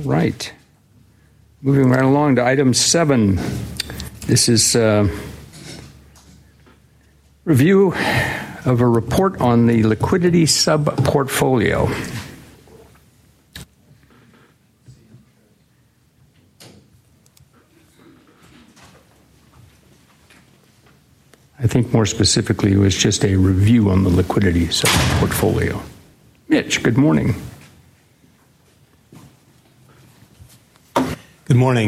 right. Moving right along to item 7. This is review of a report on the liquidity sub-portfolio. I think more specifically it was just a review on the liquidity sub-portfolio. Mitch, good morning. Good morning.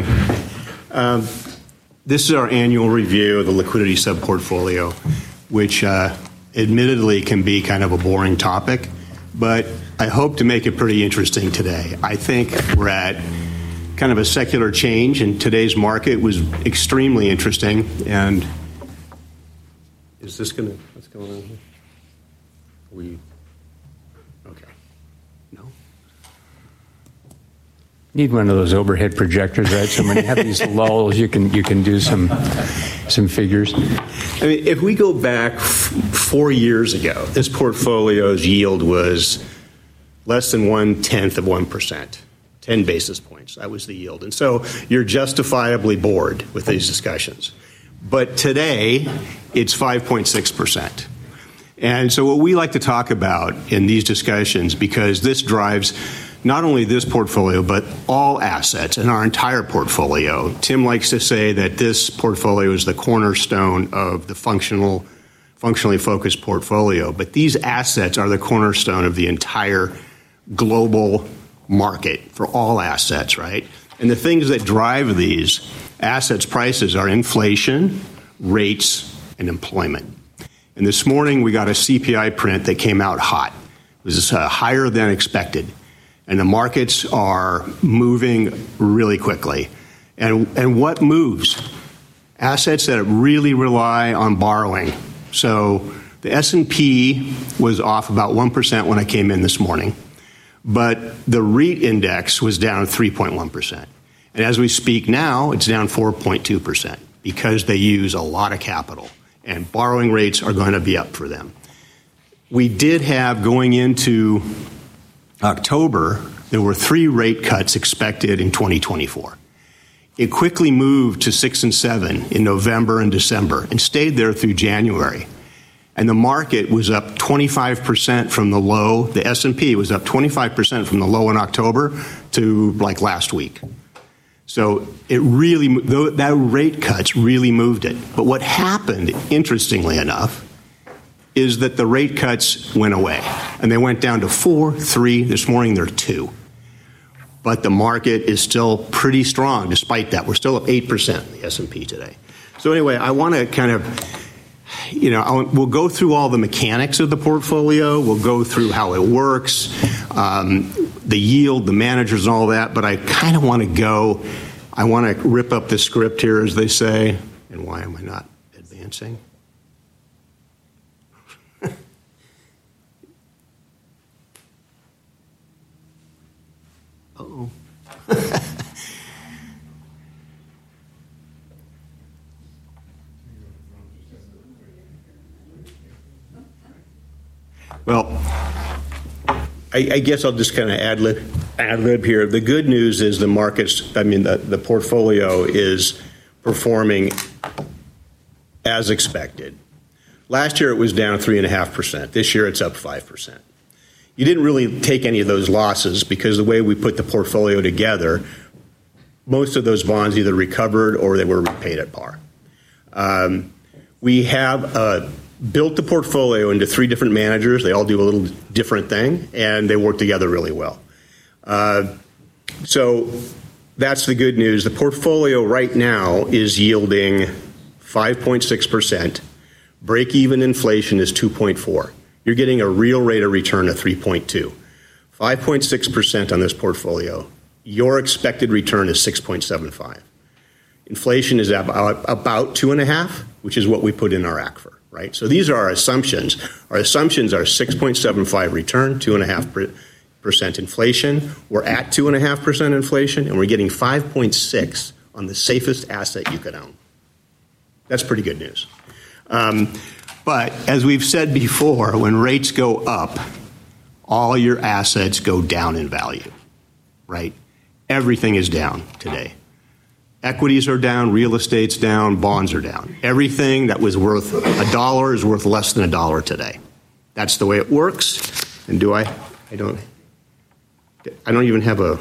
This is our annual review of the liquidity sub-portfolio, which admittedly can be kind of a boring topic, but I hope to make it pretty interesting today. I think we're at kind of a secular change, and today's market was extremely interesting. And is this going to, what's going on here? Okay. No? Need one of those overhead projectors, right? So when you have these lulls, you can do some figures. I mean, if we go back 4 years ago, this portfolio's yield was less than 1/10 of 1%, 10 basis points. That was the yield. And so you're justifiably bored with these discussions. But today, it's 5.6%. And so what we like to talk about in these discussions, because this drives not only this portfolio, but all assets in our entire portfolio. Tim likes to say that this portfolio is the cornerstone of the functionally focused portfolio. But these assets are the cornerstone of the entire global market for all assets, right? And the things that drive these assets prices are inflation, rates, and employment. And this morning we got a CPI print that came out hot. It was higher than expected. And the markets are moving really quickly. And what moves? Assets that really rely on borrowing. So the S&P was off about 1% when I came in this morning, but the REIT index was down 3.1%. And as we speak now, it's down 4.2% because they use a lot of capital, and borrowing rates are going to be up for them. We did have, going into October, there were 3 rate cuts expected in 2024. It quickly moved to 6 and 7 in November and December and stayed there through January. And the market was up 25% from the low. The S&P was up 25% from the low in October to like last week. So it really, that rate cuts really moved it. But what happened, interestingly enough, is that the rate cuts went away. And they went down to 4, 3. This morning, they're 2. But the market is still pretty strong despite that. We're still up 8% in the S&P today. So anyway, I want to kind of, we'll go through all the mechanics of the portfolio. We'll go through how it works, the yield, the managers, and all that. But I kind of want to I want to rip up the script here, as they say. And why am I not advancing? Uh-oh. Well, I guess I'll just kind of ad lib here. The good news is the portfolio is performing as expected. Last year it was down 3.5%. This year it's up 5%. You didn't really take any of those losses because the way we put the portfolio together, most of those bonds either recovered or they were repaid at par. We have built the portfolio into 3 different managers. They all do a little different thing, and they work together really well. So that's the good news. The portfolio right now is yielding 5.6%. Break-even inflation is 2.4. You're getting a real rate of return of 3.2. 5.6% on this portfolio. Your expected return is 6.75. Inflation is about 2.5, which is what we put in our ACFR, right? So these are our assumptions. Our assumptions are 6.75 return, 2.5% inflation. We're at 2.5% inflation, and we're getting 5.6 on the safest asset you could own. That's pretty good news. But as we've said before, when rates go up, all your assets go down in value, right? everything is down today. Equities are down, real estate's down, bonds are down. Everything that was worth $1 is worth less than $1 today. That's the way it works. And I don't even have a,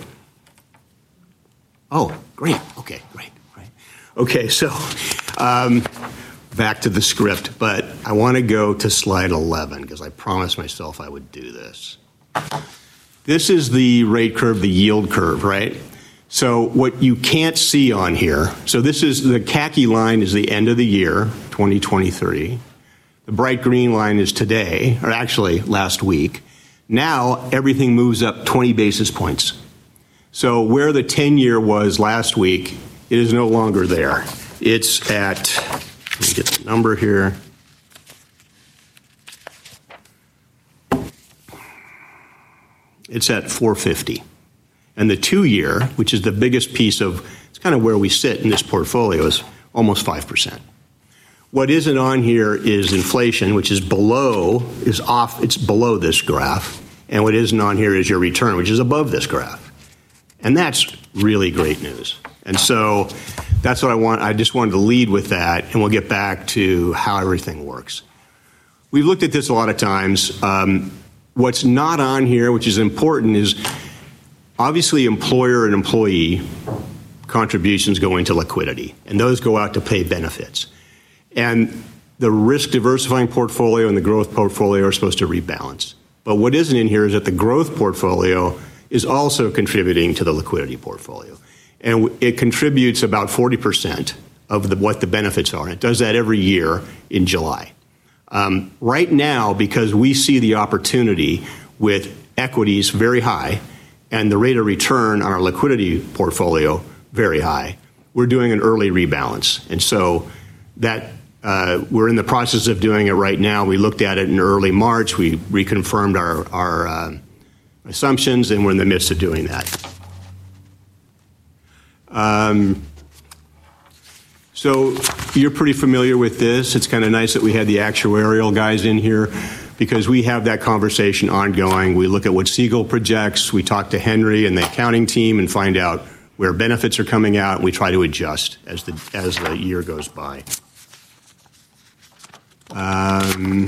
oh, great, okay, great. Okay, so back to the script, but I want to go to slide 11 because I promised myself I would do this. This is the rate curve, the yield curve, right? So what you can't see on here, so this is the khaki line is the end of the year, 2023. The bright green line is today, or actually last week. Now everything moves up 20 basis points. So where the 10-year was last week, it is no longer there. It's at, let me get the number here. It's at 450. And the 2-year, which is the biggest piece of, it's kind of where we sit in this portfolio, is almost 5%. What isn't on here is inflation, which is it's below this graph. And what isn't on here is your return, which is above this graph. And that's really great news. And so that's what I just wanted to lead with that, and we'll get back to how everything works. We've looked at this a lot of times. What's not on here, which is important, is obviously employer and employee contributions go into liquidity, and those go out to pay benefits. And the risk diversifying portfolio and the growth portfolio are supposed to rebalance. But what isn't in here is that the growth portfolio is also contributing to the liquidity portfolio. And it contributes about 40% of what the benefits are. And it does that every year in July. Right now, because we see the opportunity with equities very high and the rate of return on our liquidity portfolio very high, we're doing an early rebalance. And so that we're in the process of doing it right now. We looked at it in early March. We reconfirmed our assumptions, and we're in the midst of doing that. So you're pretty familiar with this. It's kind of nice that we had the actuarial guys in here because we have that conversation ongoing. We look at what Siegel projects. We talk to Henry and the accounting team and find out where benefits are coming out. And we try to adjust as the year goes by. Kind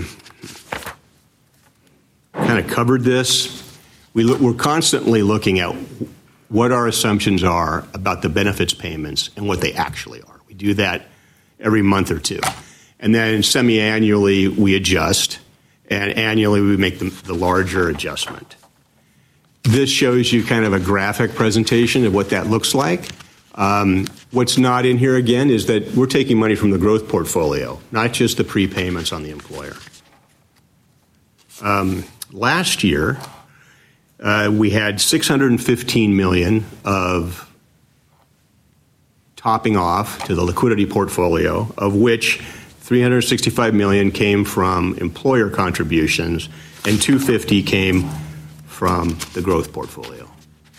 of covered this. We're constantly looking at what our assumptions are about the benefits payments and what they actually are. We do that every month or two. And then semi-annually, we adjust, and annually, we make the larger adjustment. This shows you kind of a graphic presentation of what that looks like. What's not in here, again, is that we're taking money from the growth portfolio, not just the prepayments on the employer. Last year, we had $615 million of topping off to the liquidity portfolio, of which $365 million came from employer contributions and $250 came from the growth portfolio.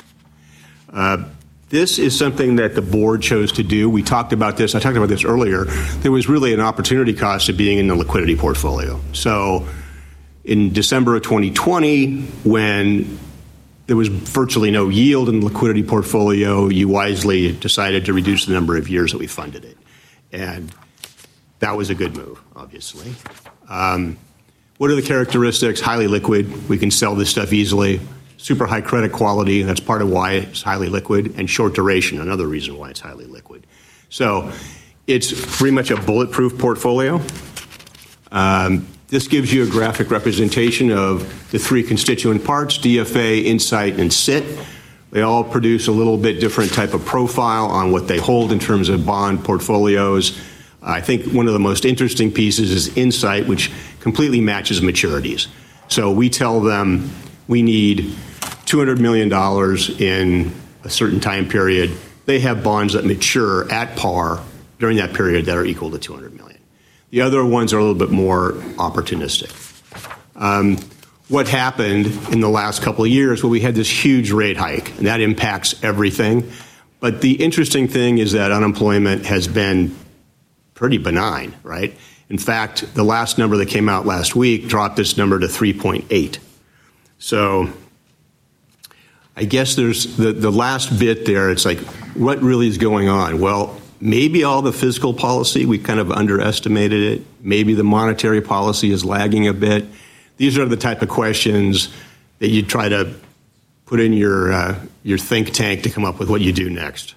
This is something that the board chose to do. We talked about this. I talked about this earlier. There was really an opportunity cost of being in the liquidity portfolio. So in December of 2020, when there was virtually no yield in the liquidity portfolio, you wisely decided to reduce the number of years that we funded it. And that was a good move, obviously. What are the characteristics? Highly liquid. We can sell this stuff easily. Super high credit quality. That's part of why it's highly liquid. And short duration, another reason why it's highly liquid. So it's pretty much a bulletproof portfolio. This gives you a graphic representation of the three constituent parts, DFA, Insight, and SIT. They all produce a little bit different type of profile on what they hold in terms of bond portfolios. I think one of the most interesting pieces is Insight, which completely matches maturities. So we tell them we need $200 million in a certain time period. They have bonds that mature at par during that period that are equal to $200 million. The other ones are a little bit more opportunistic. What happened in the last couple of years? Well, we had this huge rate hike, and that impacts everything. But the interesting thing is that unemployment has been pretty benign, right? In fact, the last number that came out last week dropped this number to 3.8. So I guess there's the last bit there. It's like, what really is going on? Well, maybe all the fiscal policy, we kind of underestimated it. Maybe the monetary policy is lagging a bit. These are the type of questions that you try to put in your think tank to come up with what you do next.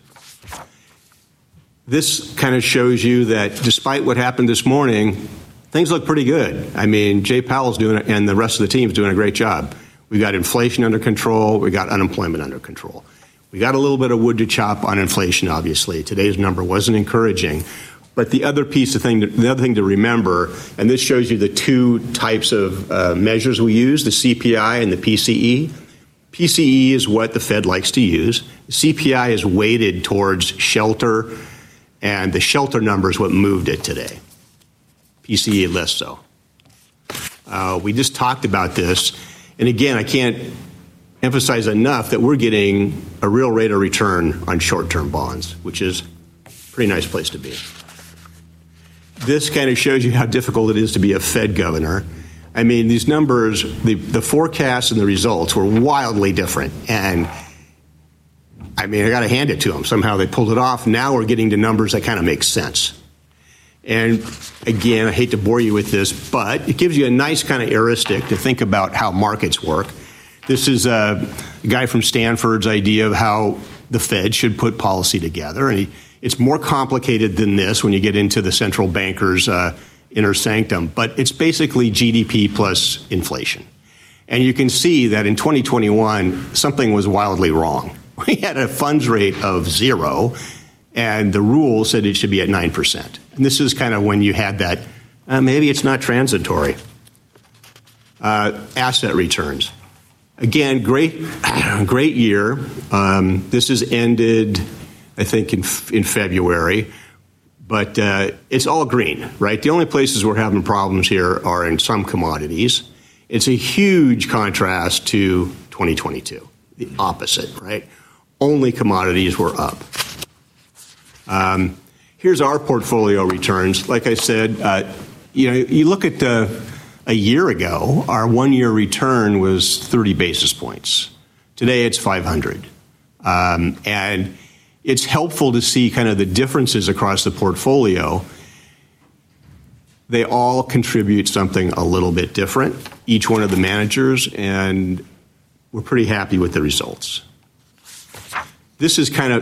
This kind of shows you that despite what happened this morning, things look pretty good. I mean, Jay Powell's doing it, and the rest of the team's doing a great job. We got inflation under control. We got unemployment under control. We got a little bit of wood to chop on inflation, obviously. Today's number wasn't encouraging. But the other the other thing to remember, and this shows you the two types of measures we use, the CPI and the PCE. PCE is what the Fed likes to use. The CPI is weighted towards shelter, and the shelter number is what moved it today. PCE less so. We just talked about this. And again, I can't emphasize enough that we're getting a real rate of return on short-term bonds, which is a pretty nice place to be. This kind of shows you how difficult it is to be a Fed governor. I mean, these numbers, the forecasts and the results were wildly different. And I mean, I got to hand it to them. Somehow they pulled it off. Now we're getting to numbers that kind of make sense. And again, I hate to bore you with this, but it gives you a nice kind of heuristic to think about how markets work. This is a guy from Stanford's idea of how the Fed should put policy together. And it's more complicated than this when you get into the central banker's inner sanctum, but it's basically GDP plus inflation. And you can see that in 2021, something was wildly wrong. We had a funds rate of 0, and the rule said it should be at 9%. And this is kind of when you had that, maybe it's not transitory. Asset returns. Again, great year. This has ended, I think, in February. But it's all green, right? The only places we're having problems here are in some commodities. It's a huge contrast to 2022, the opposite, right? Only commodities were up. Here's our portfolio returns. Like I said, you look at a year ago, our 1-year return was 30 basis points. Today, it's 500. And it's helpful to see kind of the differences across the portfolio. They all contribute something a little bit different, each one of the managers, and we're pretty happy with the results. This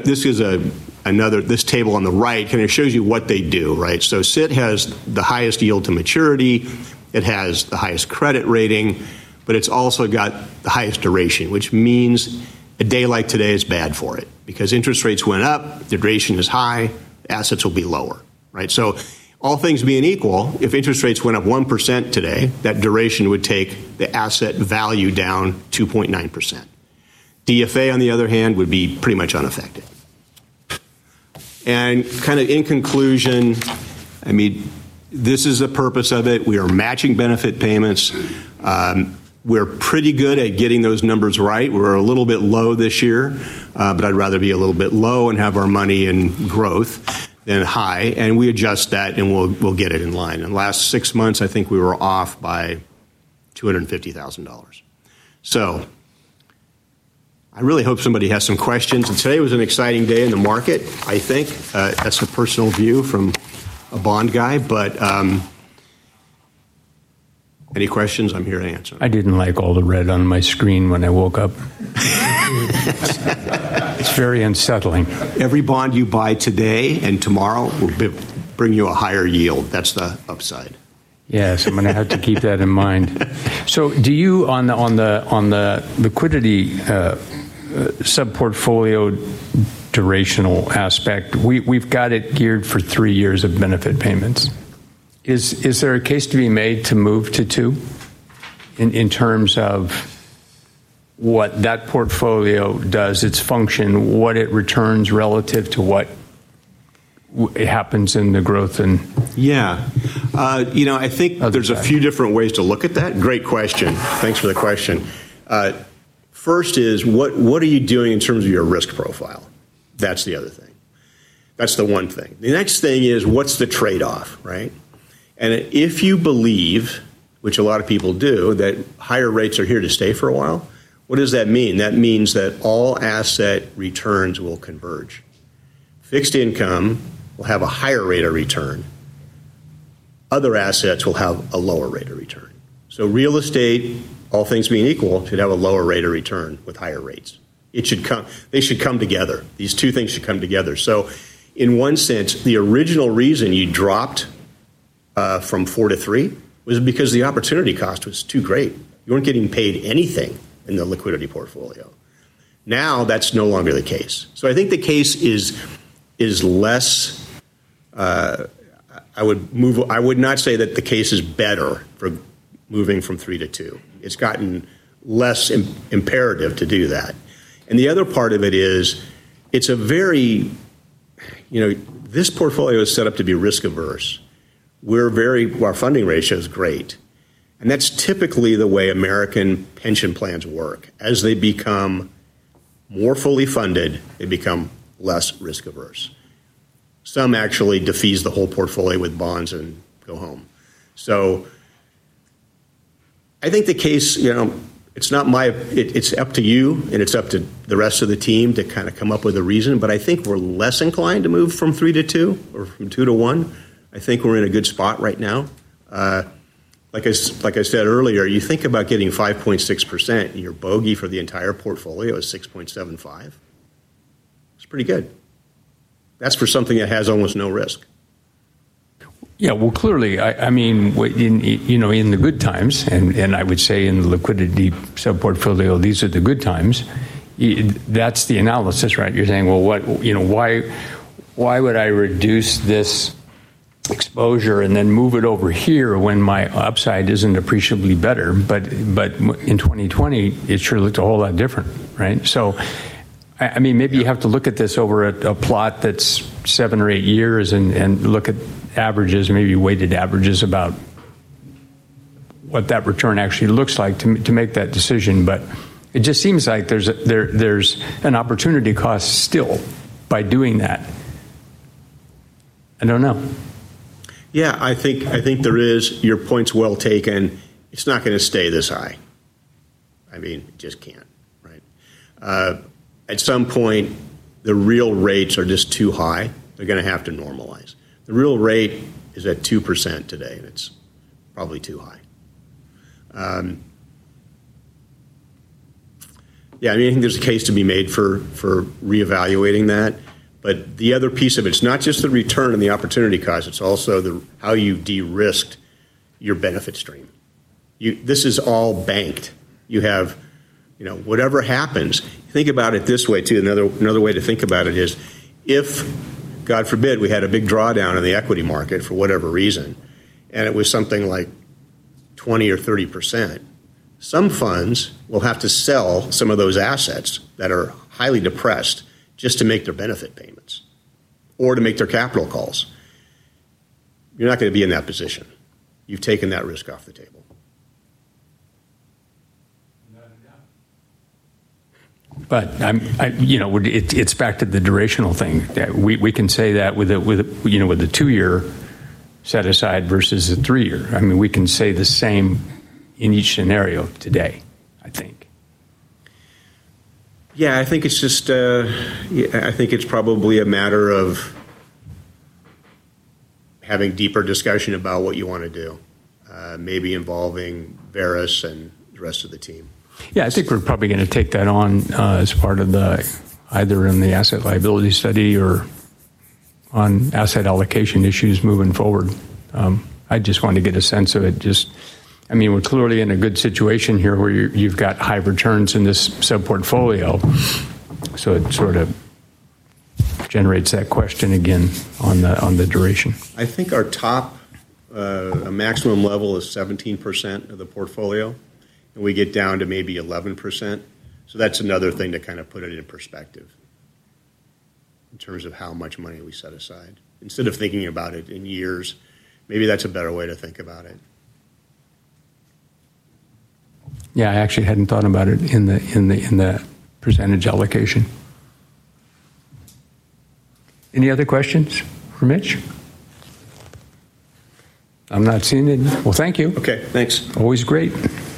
table on the right kind of shows you what they do, right? So CIT has the highest yield to maturity, it has the highest credit rating, but it's also got the highest duration, which means a day like today is bad for it because interest rates went up, the duration is high, assets will be lower, right? So all things being equal, if interest rates went up 1% today, that duration would take the asset value down 2.9%. DFA, on the other hand, would be pretty much unaffected. And kind of in conclusion, I mean, this is the purpose of it. We are matching benefit payments. We're pretty good at getting those numbers right. We're a little bit low this year, but I'd rather be a little bit low and have our money in growth than high. And we adjust that, and we'll get it in line. In the last 6 months, I think we were off by $250,000. So I really hope somebody has some questions. And today was an exciting day in the market, I think. That's a personal view from a bond guy, but any questions? I'm here to answer. I didn't like all the red on my screen when I woke up. It's very unsettling. Every bond you buy today and tomorrow will bring you a higher yield. That's the upside. Yes, I'm going to have to keep that in mind. So, do you on the liquidity sub-portfolio durational aspect? We've got it geared for 3 years of benefit payments. Is there a case to be made to move to 2 in terms of what that portfolio does, its function, what it returns relative to what happens in the growth? And I think there's a few different ways to look at that. Great question. Thanks for the question. First is what are you doing in terms of your risk profile? That's the other thing. That's the one thing. The next thing is what's the trade-off, right? And if you believe, which a lot of people do, that higher rates are here to stay for a while, What does that mean? That means that all asset returns will converge. Fixed income will have a higher rate of return. Other assets will have a lower rate of return. So real estate, all things being equal, should have a lower rate of return with higher rates. They should come together. These two things should come together. So in one sense, the original reason you dropped from 4 to 3 was because the opportunity cost was too great. You weren't getting paid anything in the liquidity portfolio. Now that's no longer the case. So I think the case is less. I would not say that the case is better for moving from 3 to 2. It's gotten less imperative to do that. And the other part of it is it's a very, this portfolio is set up to be risk averse. Our funding ratio is great. And that's typically the way American pension plans work. As they become more fully funded, they become less risk averse. Some actually defease the whole portfolio with bonds and go home. So I think the case, it's not it's up to you and it's up to the rest of the team to kind of come up with a reason. But I think we're less inclined to move from 3 to 2 or from 2 to 1. I think we're in a good spot right now. Like I said earlier, you think about getting 5.6% and your bogey for the entire portfolio is 6.75. It's pretty good. That's for something that has almost no risk. Yeah, well, clearly, I mean, in the good times, and I would say in the liquidity sub-portfolio, these are the good times. That's the analysis, right? You're saying, well, why would I reduce this exposure and then move it over here when my upside isn't appreciably better? But in 2020, it sure looked a whole lot different, right? So, I mean, maybe you have to look at this over a plot that's 7 or 8 years and look at averages, maybe weighted averages about what that return actually looks like to make that decision. But it just seems like there's an opportunity cost still by doing that. I don't know. Yeah, I think there is. Your point's well taken. It's not going to stay this high. I mean, it just can't, right? At some point, the real rates are just too high. They're going to have to normalize. The real rate is at 2% today, and it's probably too high. I think there's a case to be made for reevaluating that. But the other piece of it's not just the return and the opportunity cost; it's also how you de-risked your benefit stream. This is all banked. You have, whatever happens. Think about it this way too. Another way to think about it is, if, God forbid, we had a big drawdown in the equity market for whatever reason, and it was something like 20 or 30%. Some funds will have to sell some of those assets that are highly depressed just to make their benefit payments or to make their capital calls. You're not going to be in that position. You've taken that risk off the table. But it's back to the durational thing. We can say that with a 2-year set aside versus a 3-year. I mean, we can say the same in each scenario today, I think. Yeah, I think it's just. I think it's probably a matter of having deeper discussion about what you want to do, maybe involving Verus and the rest of the team. Yeah, I think we're probably going to take that on as part of either in the asset liability study or on asset allocation issues moving forward. I just want to get a sense of it. We're clearly in a good situation here where you've got high returns in this sub-portfolio. So it sort of generates that question again on the duration. I think our top a maximum level is 17% of the portfolio, and we get down to maybe 11%. So that's another thing to kind of put it in perspective in terms of how much money we set aside. Instead of thinking about it in years, maybe that's a better way to think about it. Yeah, I actually hadn't thought about it in the percentage allocation. Any other questions for Mitch? I'm not seeing it. Well, thank you. Okay, thanks. Always great.